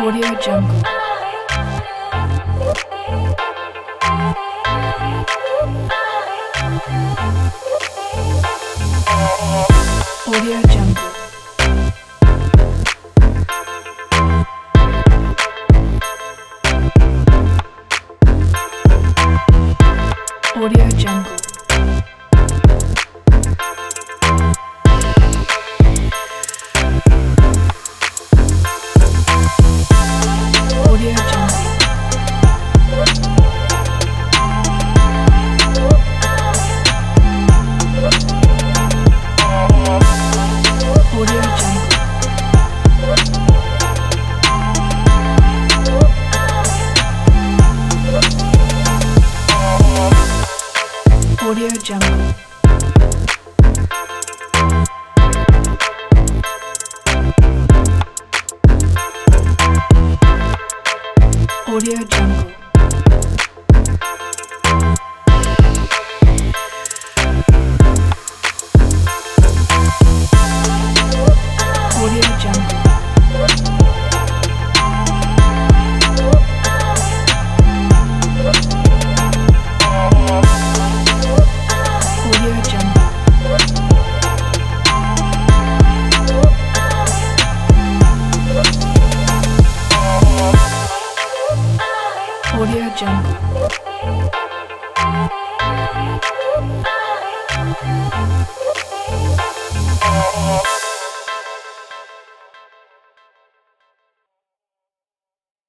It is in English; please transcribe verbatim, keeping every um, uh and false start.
Audio Jungle. Audio Jungle. Audio Jungle. Audio Jungle. Audio Jungle. Audio Jungle. Audio Jungle. Audio Jungle. Audio Jungle. Audio Jungle.